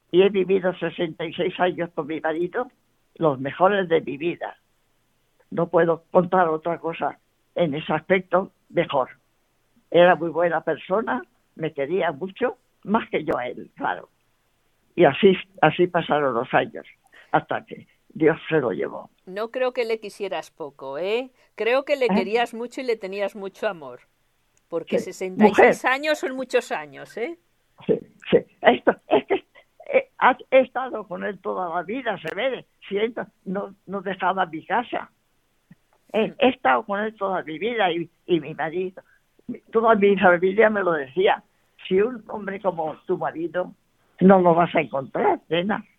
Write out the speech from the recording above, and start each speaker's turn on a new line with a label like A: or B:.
A: y he vivido 66 años con mi marido, los mejores de mi vida. No puedo contar otra cosa en ese aspecto mejor. Era muy buena persona, me quería mucho, más que yo a él, claro. Y así pasaron los años, hasta que Dios se lo llevó.
B: No creo que le quisieras poco, ¿eh? Creo que le
A: ¿Eh?
B: querías mucho y le tenías mucho amor. Porque
A: Sí. Mujer,
B: 66 años son muchos años, ¿eh?
A: sí, sí. Esto, es que he estado con él toda la vida, se ve, siento, no dejaba mi casa. He estado con él toda mi vida y mi marido, toda mi familia me lo decía. Si un hombre como tu marido no lo vas a encontrar, nena.